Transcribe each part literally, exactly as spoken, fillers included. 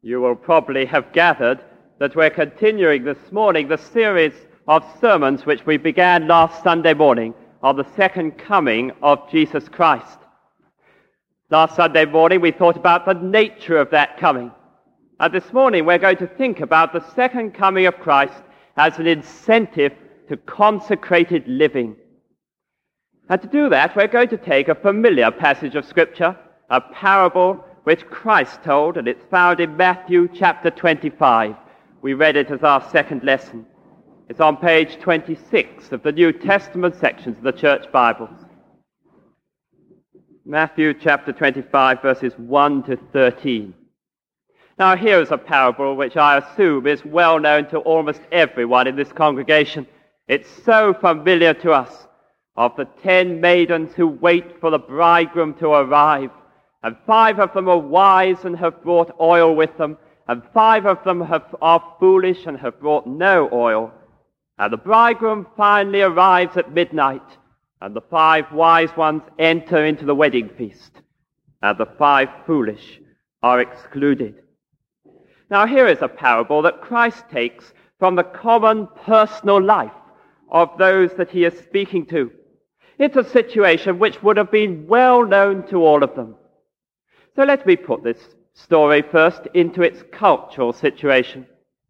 You will probably have gathered that we're continuing this morning the series of sermons which we began last Sunday morning on the second coming of Jesus Christ. Last Sunday morning we thought about the nature of that coming. And this morning we're going to think about the second coming of Christ as an incentive to consecrated living. And to do that, we're going to take a familiar passage of Scripture, a parable which Christ told, and it's found in Matthew chapter twenty-five. We read it as our second lesson. It's on page twenty-six of the New Testament sections of the Church Bibles. Matthew chapter twenty-five, verses one to thirteen. Now here is a parable which I assume is well known to almost everyone in this congregation. It's so familiar to us, of the ten maidens who wait for the bridegroom to arrive. And five of them are wise and have brought oil with them, and five of them have, are foolish and have brought no oil. And the bridegroom finally arrives at midnight, and the five wise ones enter into the wedding feast, and the five foolish are excluded. Now here is a parable that Christ takes from the common personal life of those that he is speaking to. It's a situation which would have been well known to all of them. So let me put this story first into its cultural situation.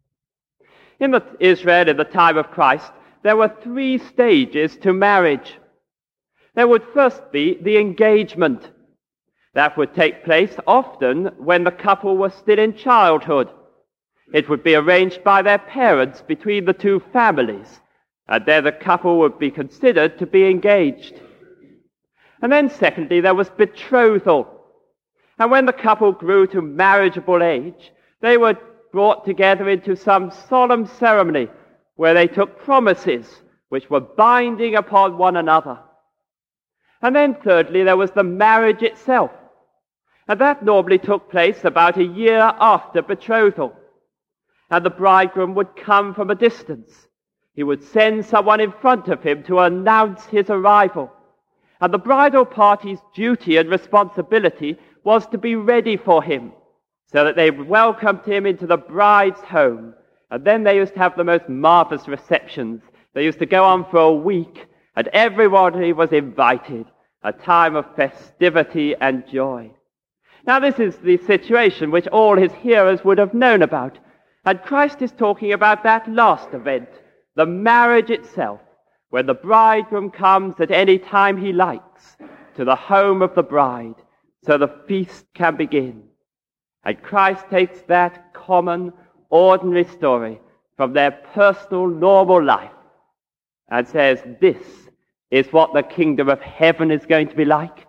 In the, Israel, in the time of Christ, there were three stages to marriage. There would first be the engagement. That would take place often when the couple was still in childhood. It would be arranged by their parents between the two families, and there the couple would be considered to be engaged. And then secondly, there was betrothal. And when the couple grew to marriageable age, they were brought together into some solemn ceremony where they took promises which were binding upon one another. And then thirdly, there was the marriage itself. And that normally took place about a year after betrothal. And the bridegroom would come from a distance. He would send someone in front of him to announce his arrival. And the bridal party's duty and responsibility was to be ready for him, so that they welcomed him into the bride's home. And then they used to have the most marvelous receptions. They used to go on for a week, and everybody was invited, a time of festivity and joy. Now this is the situation which all his hearers would have known about. And Christ is talking about that last event, the marriage itself, when the bridegroom comes at any time he likes to the home of the bride, so the feast can begin. And Christ takes that common, ordinary story from their personal, normal life and says, this is what the kingdom of heaven is going to be like.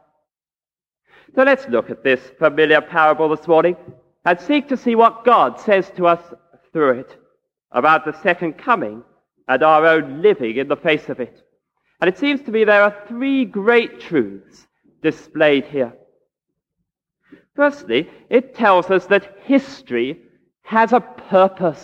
So let's look at this familiar parable this morning and seek to see what God says to us through it about the second coming and our own living in the face of it. And it seems to me there are three great truths displayed here. Firstly, it tells us that history has a purpose.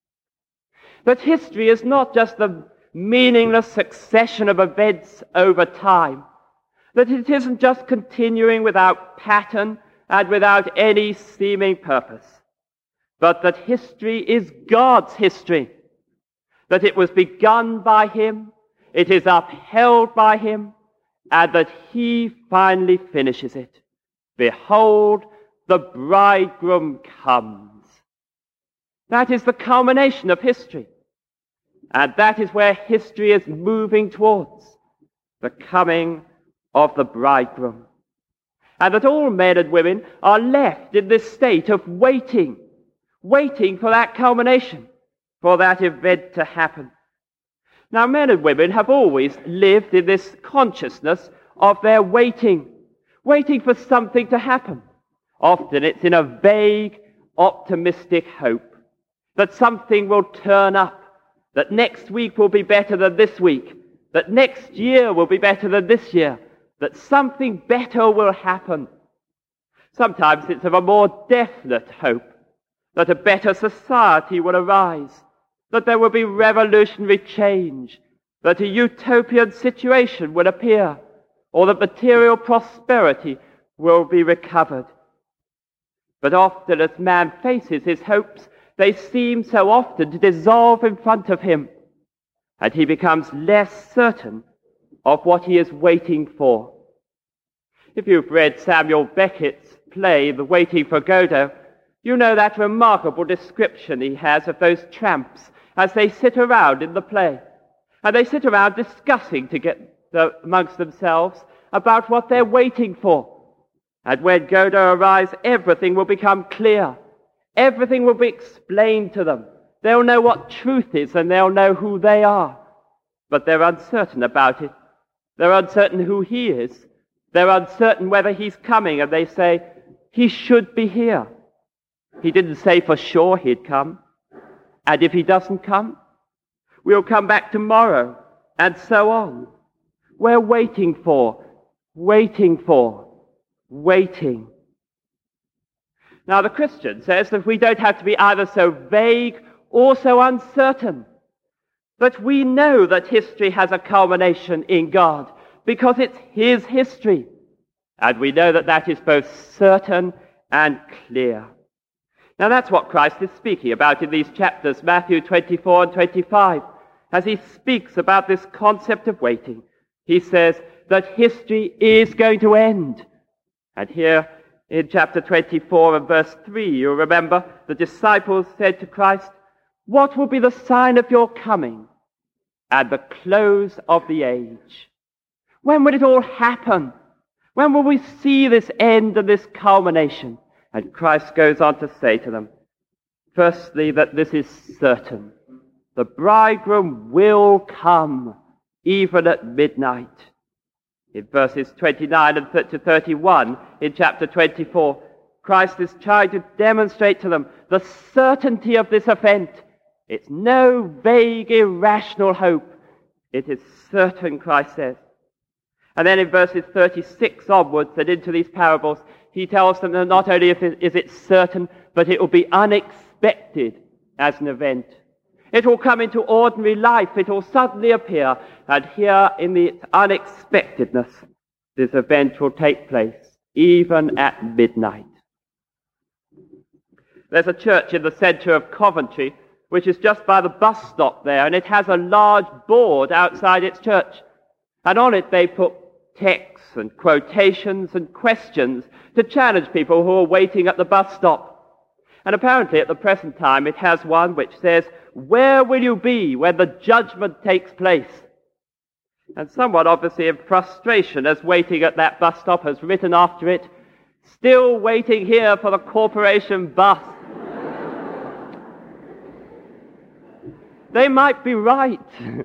That history is not just the meaningless succession of events over time. That it isn't just continuing without pattern and without any seeming purpose. But that history is God's history. That it was begun by him, it is upheld by him, and that he finally finishes it. Behold, the bridegroom comes. That is the culmination of history. And that is where history is moving towards, the coming of the bridegroom. And that all men and women are left in this state of waiting, waiting for that culmination, for that event to happen. Now, men and women have always lived in this consciousness of their waiting, waiting for something to happen. Often it's in a vague, optimistic hope that something will turn up, that next week will be better than this week, that next year will be better than this year, that something better will happen. Sometimes it's of a more definite hope, that a better society will arise, that there will be revolutionary change, that a utopian situation will appear, or that material prosperity will be recovered. But often as man faces his hopes, they seem so often to dissolve in front of him, and he becomes less certain of what he is waiting for. If you've read Samuel Beckett's play, The Waiting for Godot, you know that remarkable description he has of those tramps as they sit around in the play. And they sit around discussing to get the, amongst themselves about what they're waiting for. And when Godot arrives, everything will become clear. Everything will be explained to them. They'll know what truth is and they'll know who they are. But they're uncertain about it. They're uncertain who he is. They're uncertain whether he's coming, and they say, he should be here. He didn't say for sure he'd come. And if he doesn't come, we'll come back tomorrow, and so on. We're waiting for, waiting for, waiting. Now the Christian says that we don't have to be either so vague or so uncertain. But we know that history has a culmination in God, because it's his history. And we know that that is both certain and clear. Now that's what Christ is speaking about in these chapters, Matthew twenty-four and twenty-five. As he speaks about this concept of waiting, he says that history is going to end. And here in chapter twenty-four and verse three, you'll remember the disciples said to Christ, "What will be the sign of your coming and the close of the age?" When will it all happen? When will we see this end and this culmination? And Christ goes on to say to them, firstly, that this is certain. The bridegroom will come, even at midnight. In verses twenty-nine and to thirty-one, in chapter twenty-four, Christ is trying to demonstrate to them the certainty of this event. It's no vague, irrational hope. It is certain, Christ says. And then in verses thirty-six onwards and into these parables, he tells them that not only is it certain, but it will be unexpected as an event. It will come into ordinary life. It will suddenly appear. And here in the unexpectedness, this event will take place, even at midnight. There's a church in the centre of Coventry, which is just by the bus stop there, and it has a large board outside its church. And on it they put texts and quotations and questions to challenge people who are waiting at the bus stop. And apparently at the present time it has one which says, "Where will you be when the judgment takes place?" And someone obviously in frustration as waiting at that bus stop has written after it, "Still waiting here for the corporation bus." They might be right.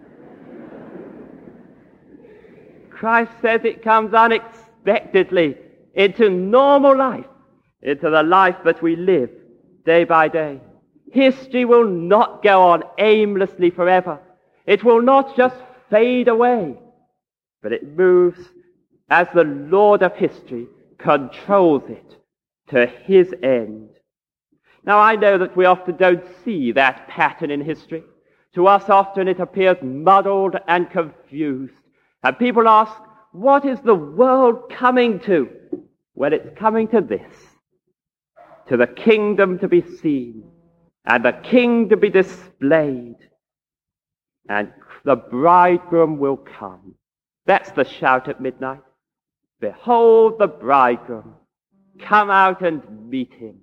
Christ says it comes unexpectedly into normal life, into the life that we live day by day. History will not go on aimlessly forever. It will not just fade away, but it moves as the Lord of history controls it to his end. Now I know that we often don't see that pattern in history. To us often it appears muddled and confused. And people ask, what is the world coming to? Well, it's coming to this, to the kingdom to be seen, and the king to be displayed, and the bridegroom will come. That's the shout at midnight. Behold the bridegroom. Come out and meet him.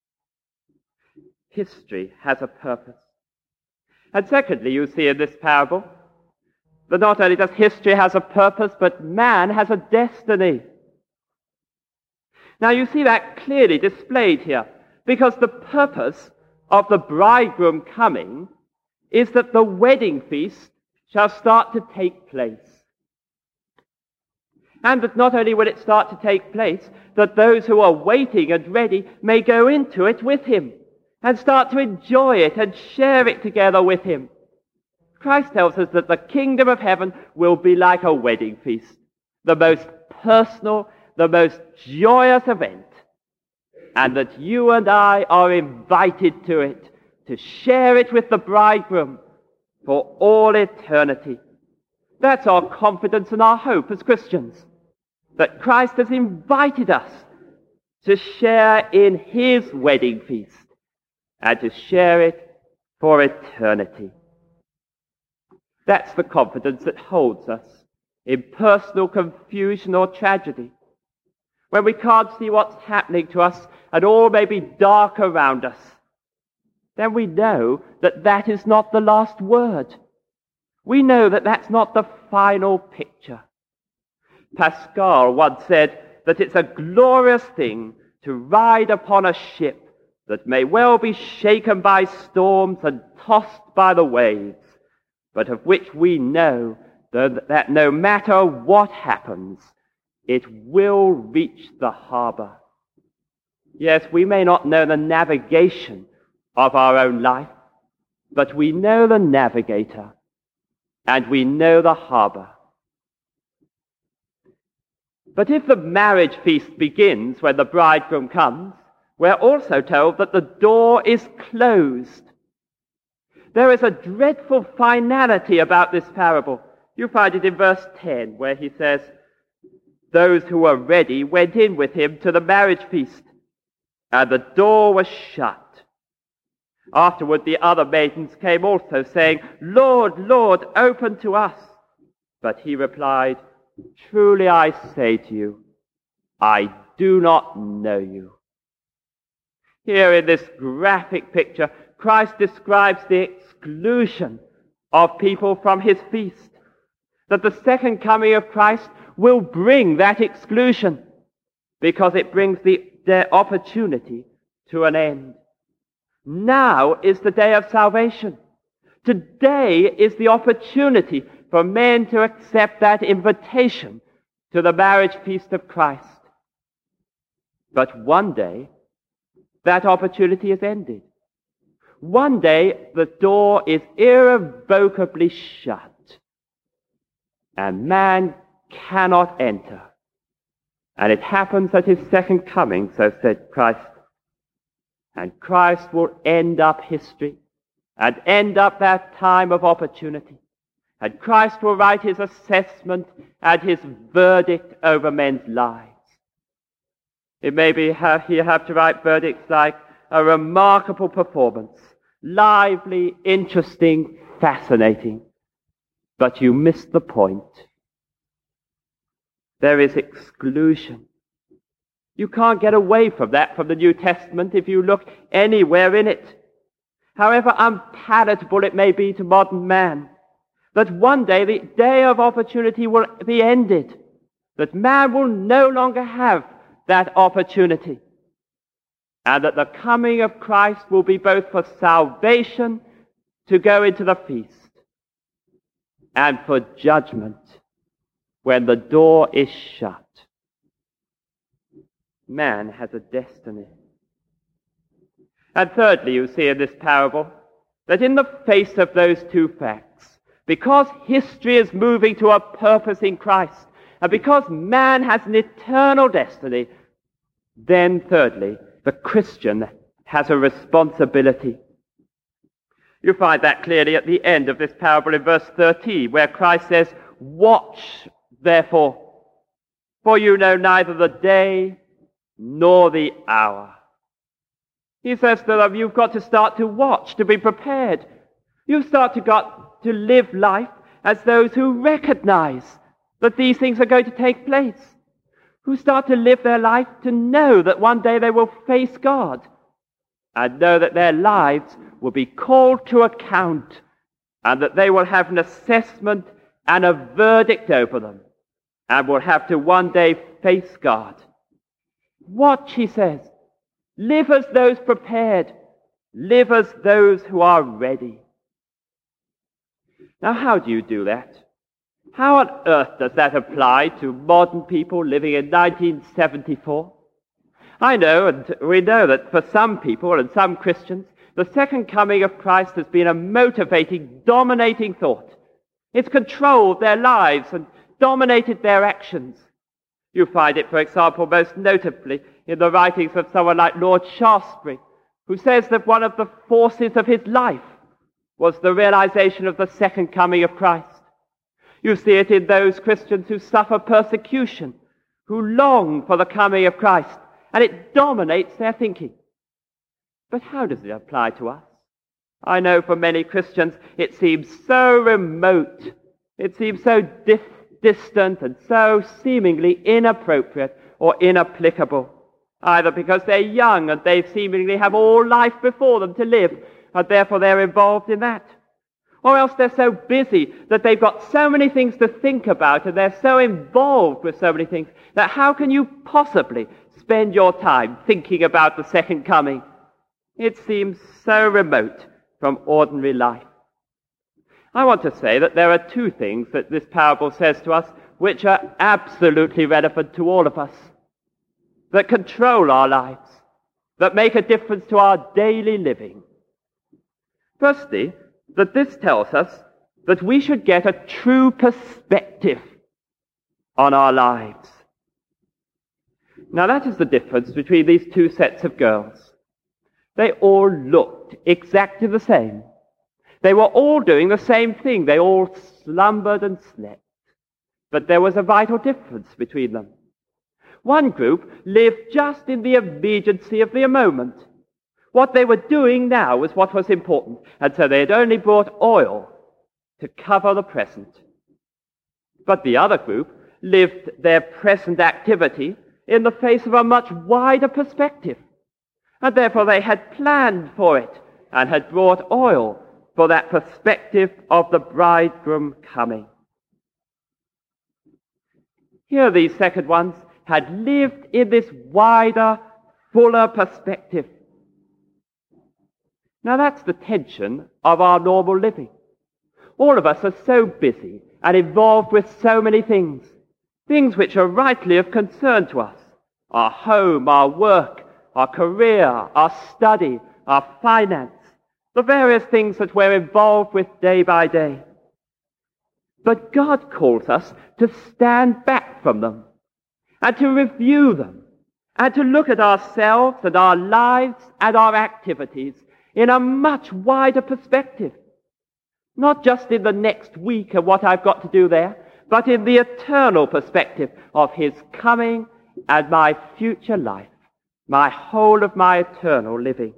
History has a purpose. And secondly, you see in this parable, that not only does history has a purpose, but man has a destiny. Now you see that clearly displayed here, because the purpose of the bridegroom coming is that the wedding feast shall start to take place. And that not only will it start to take place, that those who are waiting and ready may go into it with him and start to enjoy it and share it together with him. Christ tells us that the kingdom of heaven will be like a wedding feast, the most personal, the most joyous event, and that you and I are invited to it, to share it with the bridegroom for all eternity. That's our confidence and our hope as Christians, that Christ has invited us to share in his wedding feast, and to share it for eternity. That's the confidence that holds us in personal confusion or tragedy. When we can't see what's happening to us and all may be dark around us, then we know that that is not the last word. We know that that's not the final picture. Pascal once said that it's a glorious thing to ride upon a ship that may well be shaken by storms and tossed by the waves, but of which we know that no matter what happens, it will reach the harbor. Yes, we may not know the navigation of our own life, but we know the navigator, and we know the harbor. But if the marriage feast begins when the bridegroom comes, we're also told that the door is closed. There is a dreadful finality about this parable. You find it in verse ten, where he says, "Those who were ready went in with him to the marriage feast, and the door was shut. Afterward the other maidens came also, saying, 'Lord, Lord, open to us.' But he replied, 'Truly I say to you, I do not know you.'" Here in this graphic picture, Christ describes the exclusion of people from his feast. That the second coming of Christ will bring that exclusion, because it brings the, their opportunity to an end. Now is the day of salvation. Today is the opportunity for men to accept that invitation to the marriage feast of Christ. But one day, that opportunity is ended. One day, the door is irrevocably shut, and man cannot enter. And it happens at his second coming, so said Christ. And Christ will end up history and end up that time of opportunity. And Christ will write his assessment and his verdict over men's lives. It may be he'll have to write verdicts like a remarkable performance, lively, interesting, fascinating. But you missed the point. There is exclusion. You can't get away from that from the New Testament if you look anywhere in it. However unpalatable it may be to modern man, that one day the day of opportunity will be ended, that man will no longer have that opportunity, and that the coming of Christ will be both for salvation to go into the feast and for judgment when the door is shut. Man has a destiny. And thirdly, you see in this parable that in the face of those two facts, because history is moving to a purpose in Christ, and because man has an eternal destiny, then thirdly, the Christian has a responsibility. You find that clearly at the end of this parable in verse thirteen, where Christ says, "Watch, therefore, for you know neither the day nor the hour." He says to them, you've got to start to watch, to be prepared. You've start to got to live life as those who recognize that these things are going to take place, who start to live their life to know that one day they will face God and know that their lives will be called to account and that they will have an assessment and a verdict over them and will have to one day face God. Watch, he says. Live as those prepared. Live as those who are ready. Now, how do you do that? How on earth does that apply to modern people living in nineteen seventy-four? I know, and we know that for some people and some Christians, the second coming of Christ has been a motivating, dominating thought. It's controlled their lives and dominated their actions. You find it, for example, most notably in the writings of someone like Lord Shaftesbury, who says that one of the forces of his life was the realization of the second coming of Christ. You see it in those Christians who suffer persecution, who long for the coming of Christ, and it dominates their thinking. But how does it apply to us? I know for many Christians it seems so remote, it seems so dis- distant and so seemingly inappropriate or inapplicable, either because they're young and they seemingly have all life before them to live, and therefore they're involved in that, or else they're so busy that they've got so many things to think about and they're so involved with so many things that how can you possibly spend your time thinking about the second coming? It seems so remote from ordinary life. I want to say that there are two things that this parable says to us which are absolutely relevant to all of us, that control our lives, that make a difference to our daily living. Firstly, that this tells us that we should get a true perspective on our lives. Now that is the difference between these two sets of girls. They all looked exactly the same. They were all doing the same thing. They all slumbered and slept. But there was a vital difference between them. One group lived just in the immediacy of the moment. What they were doing now was what was important, and so they had only brought oil to cover the present. But the other group lived their present activity in the face of a much wider perspective, and therefore they had planned for it and had brought oil for that perspective of the bridegroom coming. Here these second ones had lived in this wider, fuller perspective. Now that's the tension of our normal living. All of us are so busy and involved with so many things, things which are rightly of concern to us. Our home, our work, our career, our study, our finance, the various things that we're involved with day by day. But God calls us to stand back from them and to review them and to look at ourselves and our lives and our activities in a much wider perspective. Not just in the next week and what I've got to do there, but in the eternal perspective of His coming and my future life, my whole of my eternal living.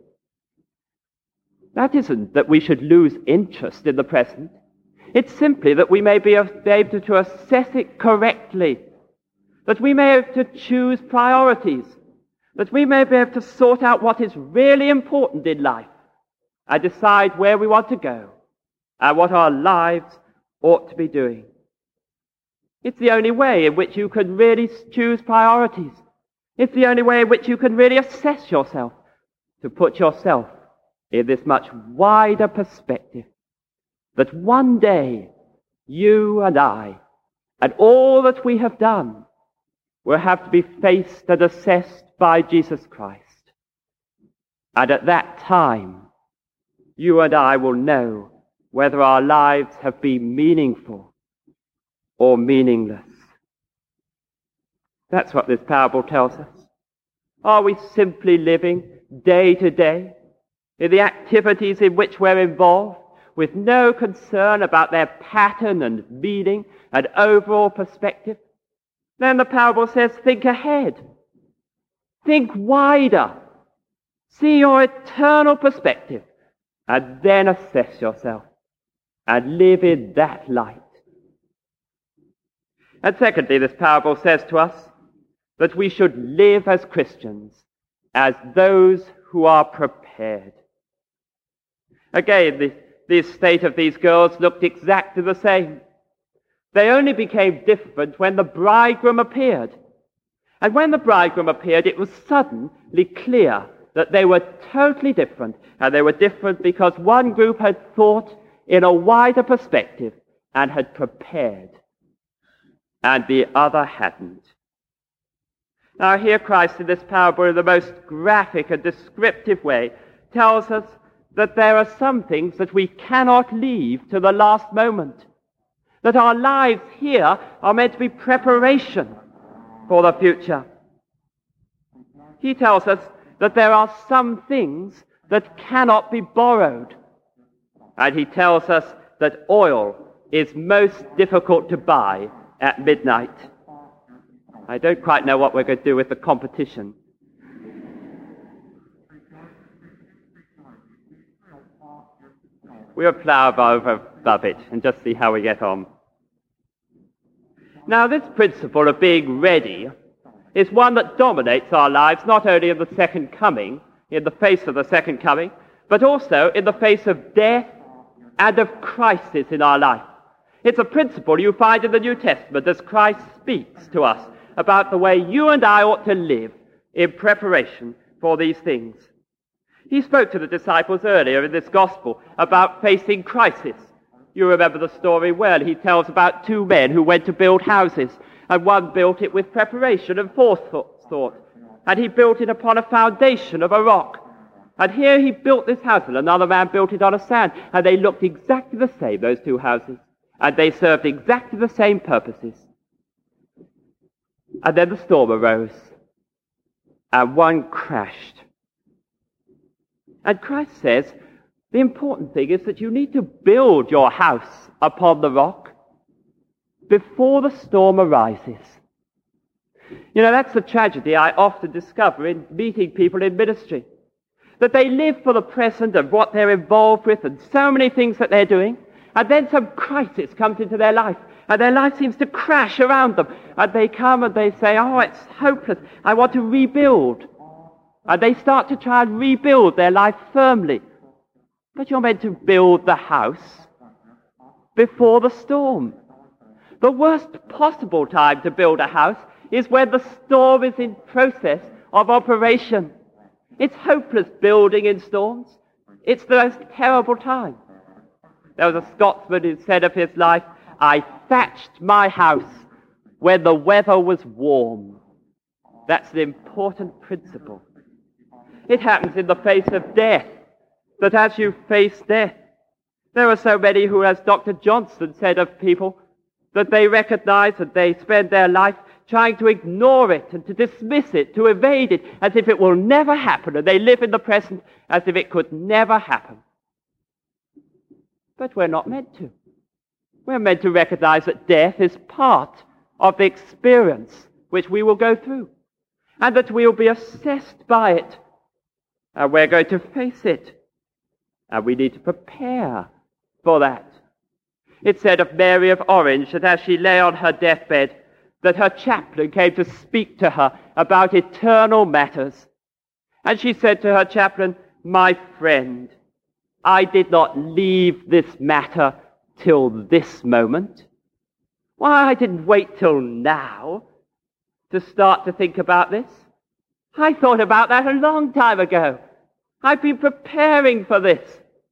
That isn't that we should lose interest in the present. It's simply that we may be able to assess it correctly, that we may have to choose priorities, that we may be able to sort out what is really important in life and decide where we want to go and what our lives ought to be doing. It's the only way in which you can really choose priorities. It's the only way in which you can really assess yourself, to put yourself in this much wider perspective, that one day you and I and all that we have done will have to be faced and assessed by Jesus Christ. And at that time, you and I will know whether our lives have been meaningful or meaningless. That's what this parable tells us. Are we simply living day to day in the activities in which we're involved, with no concern about their pattern and meaning and overall perspective? Then the parable says, think ahead. Think wider. See your eternal perspective, and then assess yourself and live in that light. And secondly, this parable says to us that we should live as Christians, as those who are prepared. Again, the, the state of these girls looked exactly the same. They only became different when the bridegroom appeared. And when the bridegroom appeared, it was suddenly clear that they were totally different. And they were different because one group had thought in a wider perspective and had prepared, and the other hadn't. Now here Christ in this parable in the most graphic and descriptive way tells us that there are some things that we cannot leave to the last moment, that our lives here are meant to be preparation for the future. He tells us that there are some things that cannot be borrowed, and he tells us that oil is most difficult to buy at midnight. I don't quite know what we're going to do with the competition, We'll plough over above it and just see how we get on. Now, this principle of being ready is one that dominates our lives, not only in the second coming, in the face of the second coming, but also in the face of death and of crisis in our life. It's a principle you find in the New Testament as Christ speaks to us about the way you and I ought to live in preparation for these things. He spoke to the disciples earlier in this gospel about facing crisis. You remember the story well. He tells about two men who went to build houses, and one built it with preparation and forethought, and he built it upon a foundation of a rock. And here he built this house, and another man built it on a sand, and they looked exactly the same, those two houses, and they served exactly the same purposes. And then the storm arose, and one crashed. And Christ says, the important thing is that you need to build your house upon the rock before the storm arises. You know, that's the tragedy I often discover in meeting people in ministry. That they live for the present and what they're involved with and so many things that they're doing, and then some crisis comes into their life, and their life seems to crash around them, and they come and they say, oh, it's hopeless, I want to rebuild. And they start to try and rebuild their life firmly. But you're meant to build the house before the storm. The worst possible time to build a house is when the storm is in process of operation. It's hopeless building in storms. It's the most terrible time. There was a Scotsman who said of his life, I thatched my house when the weather was warm. That's an important principle. It happens in the face of death, that as you face death, there are so many who, as Doctor Johnson said of people, that they recognize that they spend their life trying to ignore it and to dismiss it, to evade it, as if it will never happen, and they live in the present as if it could never happen. But we're not meant to. We're meant to recognize that death is part of the experience which we will go through, and that we will be assessed by it, and we're going to face it, and we need to prepare for that. It said of Mary of Orange that as she lay on her deathbed, that her chaplain came to speak to her about eternal matters. And she said to her chaplain, my friend, I did not leave this matter till this moment. Why, I didn't wait till now to start to think about this. I thought about that a long time ago. I've been preparing for this.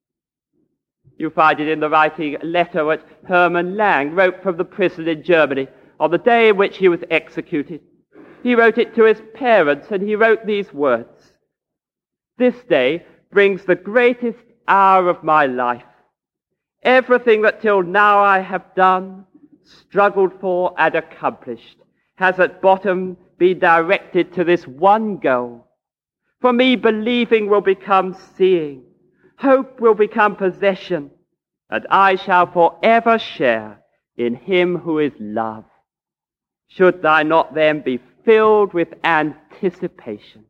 You find it in the writing letter which Hermann Lang wrote from the prison in Germany on the day in which he was executed. He wrote it to his parents, and he wrote these words. This day brings the greatest hour of my life. Everything that till now I have done, struggled for, and accomplished has at bottom been directed to this one goal. For me, believing will become seeing. Hope will become possession, and I shall forever share in him who is love. Should I not then be filled with anticipation?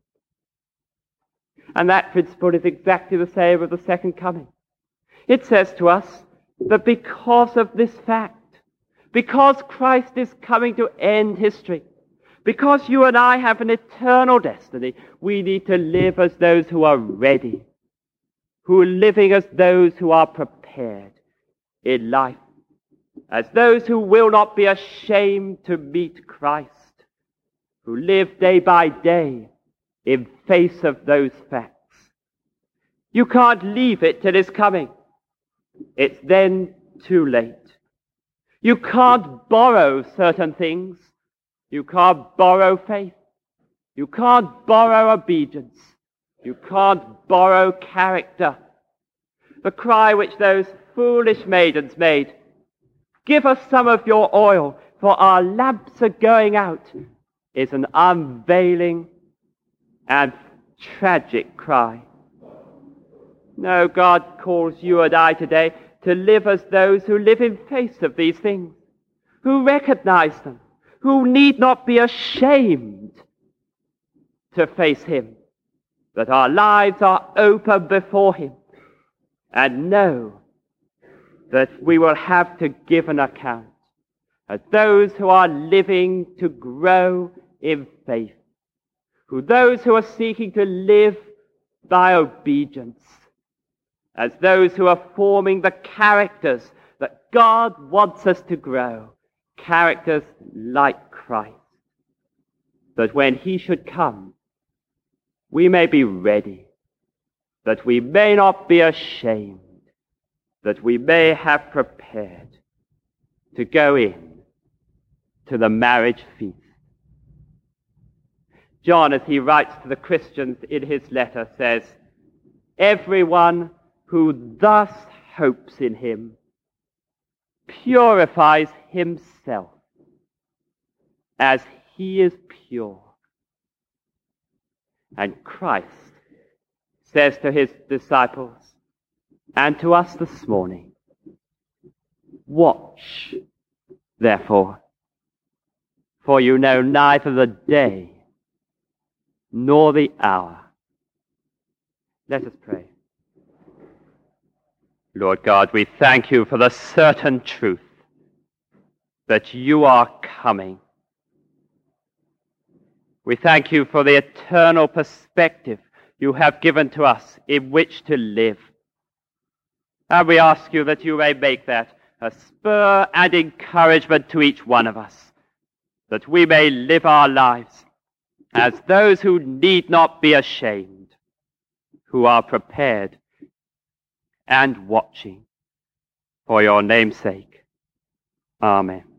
And that principle is exactly the same of the second coming. It says to us that because of this fact, because Christ is coming to end history, because you and I have an eternal destiny, we need to live as those who are ready, who are living as those who are prepared in life, as those who will not be ashamed to meet Christ, who live day by day in face of those facts. You can't leave it till it's coming. It's then too late. You can't borrow certain things. You can't borrow faith. You can't borrow obedience. You can't borrow character. The cry which those foolish maidens made, give us some of your oil, for our lamps are going out, is an unveiling and tragic cry. No, God calls you and I today to live as those who live in face of these things, who recognize them, who need not be ashamed to face him, that our lives are open before him, and know that we will have to give an account, as those who are living to grow in faith, who those who are seeking to live by obedience, as those who are forming the characters that God wants us to grow, characters like Christ, that when he should come, we may be ready, that we may not be ashamed, that we may have prepared to go in to the marriage feast. John, as he writes to the Christians in his letter, says, everyone who thus hopes in him purifies himself as he is pure. And Christ says to his disciples and to us this morning, watch, therefore, for you know neither the day nor the hour. Let us pray. Lord God, we thank you for the certain truth that you are coming. We thank you for the eternal perspective you have given to us in which to live. And we ask you that you may make that a spur and encouragement to each one of us, that we may live our lives as those who need not be ashamed, who are prepared and watching for your name's sake. Amen.